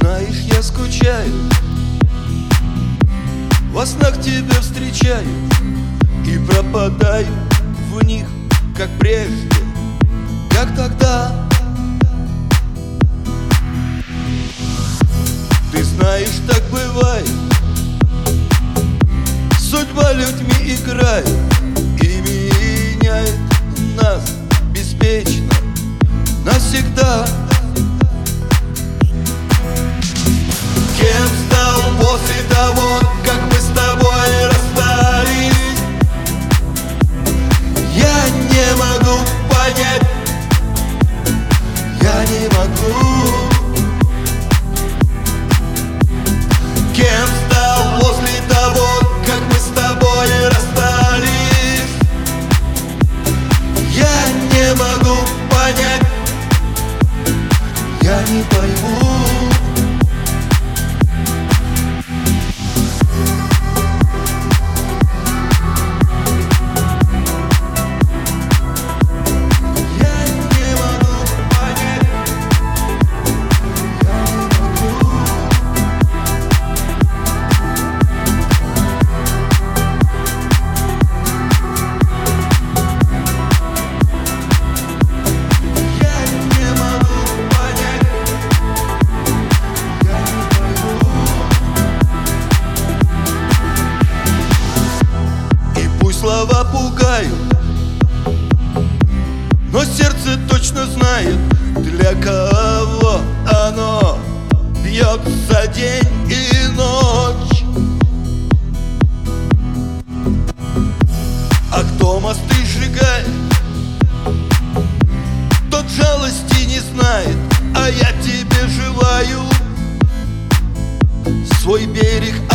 знаешь, я скучаю, во снах тебя встречаю и пропадаю в них, как прежде, как тогда. Ты знаешь, так бывает, судьба людьми играет и меняет нас беспечно навсегда. Кем стал после того, как мы с тобой расстались? Я не могу понять, я не могу. Кем стал после того, как мы с тобой расстались? Я не могу понять, я не пойму. Слова пугают, но сердце точно знает, для кого оно бьется день и ночь. А кто мосты сжигает, тот жалости не знает. А я тебе желаю свой берег